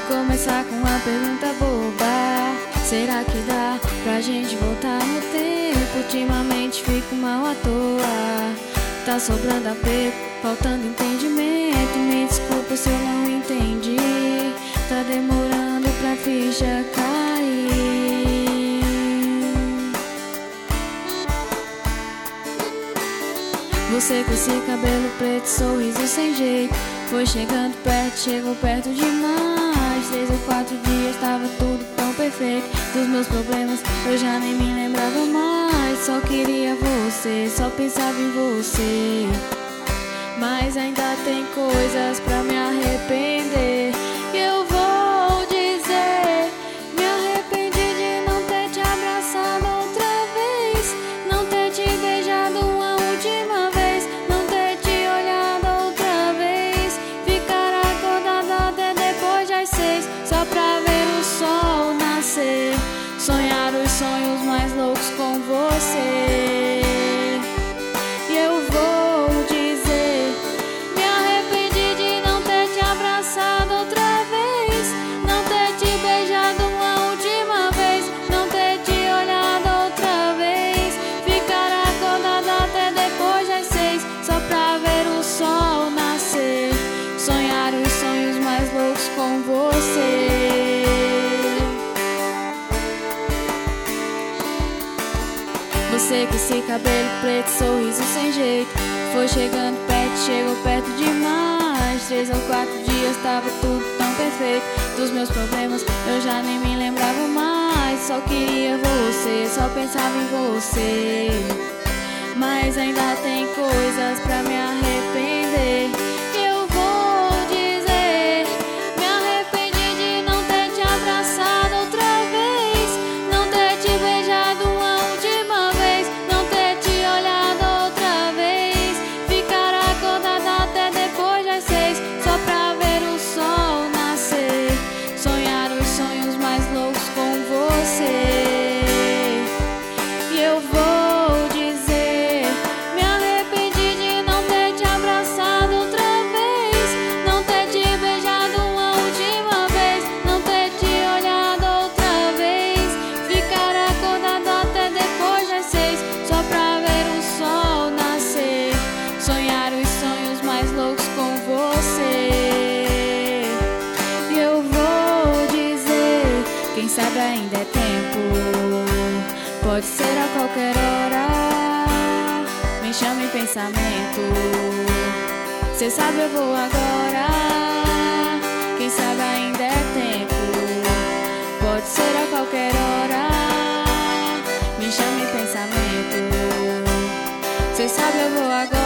começar com uma pergunta boba. Será que dá pra gente voltar no tempo? Ultimamente fico mal à toa. Tá sobrando apego, faltando entendimento. Me desculpa se eu não entendi. Tá demorando pra ficha cair. Você com esse cabelo preto, sorriso sem jeito, foi chegando perto, chegou perto demais. 3 ou 4 dias tava tudo tão perfeito. Dos meus problemas eu já nem me lembrava mais. Só queria você, só pensava em você. Mas ainda tem coisas pra me arrepender. E eu vou dizer, me arrependi de não ter te abraçado outra vez, não ter te beijado uma última vez, não ter te olhado outra vez, ficar acordada até depois das 6, só pra ver o sol nascer, sonhar os sonhos mais loucos com você. E eu vou dizer, me arrependi de não ter te abraçado outra vez, não ter te beijado uma última vez, não ter te olhado outra vez, ficar acordada até depois das 6, só pra ver o sol nascer, sonhar os sonhos mais loucos com você. Você com esse cabelo preto, sorriso sem jeito, foi chegando perto, chegou perto demais. 3 ou 4 dias tava tudo tão perfeito. Dos meus problemas eu já nem me lembrava mais. Só queria você, só pensava em você. Mas ainda tem coisas pra me arrepender. Eu vou dizer, me arrependi de não ter te abraçado outra vez, não ter te beijado uma última vez, não ter te olhado outra vez, ficar acordada até depois das 6, só pra ver o sol nascer, sonhar os sonhos mais loucos com você. E eu vou dizer, me arrependi de não ter te abraçado outra vez, não ter te beijado uma última vez, não ter te olhado outra vez, ficar acordada até depois das 6, só pra ver o sol nascer, sonhar os sonhos mais loucos com você. E eu vou dizer, quem sabe ainda é tempo, pode ser a qualquer hora, me chama em pensamento, cê sabe eu vou agora. Quem sabe ainda é tempo, pode ser a qualquer hora, me chama em pensamento, cê sabe eu vou agora.